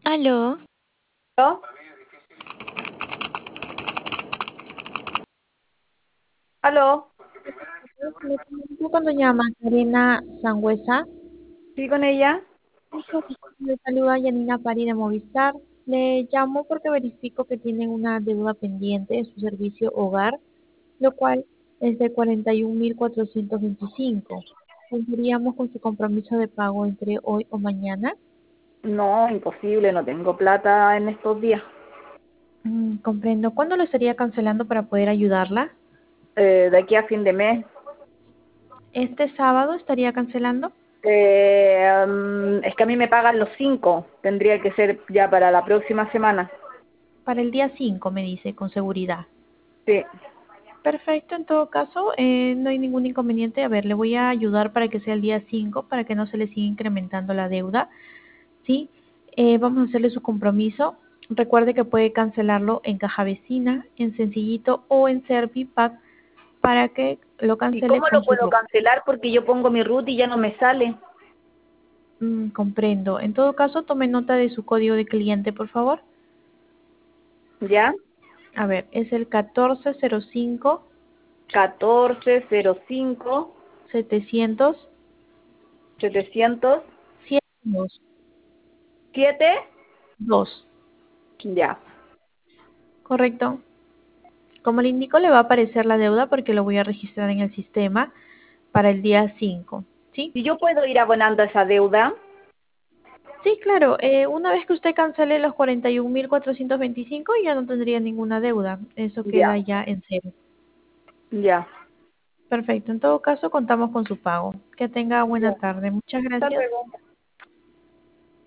Aló, ¿Aló? ¿Aló? me comunico con doña Macarena Sangüesa. ¿Sí con ella? Le saluda Yanina Pari de Movistar. Le llamo porque verifico que tienen una deuda pendiente en su servicio hogar, lo cual es de 41.425. ¿Cumpliríamos con su compromiso de pago entre hoy o mañana? No, imposible, no tengo plata en estos días. Comprendo. ¿Cuándo lo estaría cancelando para poder ayudarla? De aquí a fin de mes. ¿Este sábado estaría cancelando? Es que a mí me pagan los 5. Tendría que ser ya para la próxima semana. Para el día 5, me dice, con seguridad. Sí, Perfecto, en todo caso, no hay ningún inconveniente. A ver, le voy a ayudar para que sea el día 5 para que no se le siga incrementando la deuda, ¿sí? Vamos a hacerle su compromiso. Recuerde que puede cancelarlo en Caja Vecina, en Sencillito o en Servipack para que lo ¿y cancele cómo con lo su puedo RUC. cancelar? Porque yo pongo mi root y ya no me sale. Comprendo. En todo caso, tome nota de su código de cliente, por favor. ¿Ya? A ver, es el 1405 1405 700 700 102. 7. 2. Ya. Correcto. Como le indico, le va a aparecer la deuda porque lo voy a registrar en el sistema para el día 5, ¿sí? ¿Y yo puedo ir abonando esa deuda? Sí, claro. Una vez que usted cancele los 41.425, ya no tendría ninguna deuda. Eso Ya, queda ya en cero. ya. Perfecto. En todo caso, contamos con su pago. Que tenga Ya. buena tarde. Muchas Hasta gracias. luego.